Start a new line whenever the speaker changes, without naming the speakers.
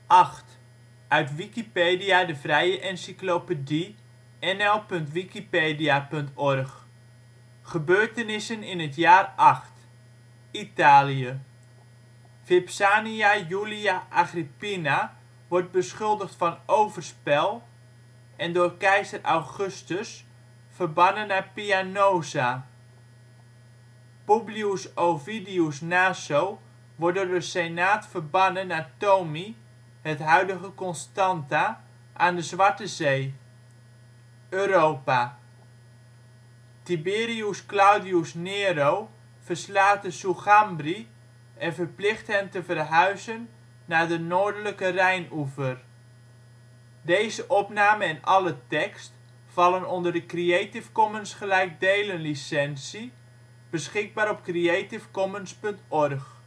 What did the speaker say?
8, uit Wikipedia, de vrije encyclopedie. nl.wikipedia.org. Gebeurtenissen in het jaar 8. Italië: Vipsania Julia Agrippina wordt beschuldigd van overspel en door keizer Augustus verbannen naar Pianosa. Publius Ovidius Naso wordt door de Senaat verbannen naar Tomi, het huidige Constanta, aan de Zwarte Zee. Europa: Tiberius Claudius Nero verslaat de Sugambri en verplicht hen te verhuizen naar de noordelijke Rijnoever. Deze opname en alle tekst vallen onder de Creative Commons gelijkdelen licentie. Beschikbaar op creativecommons.org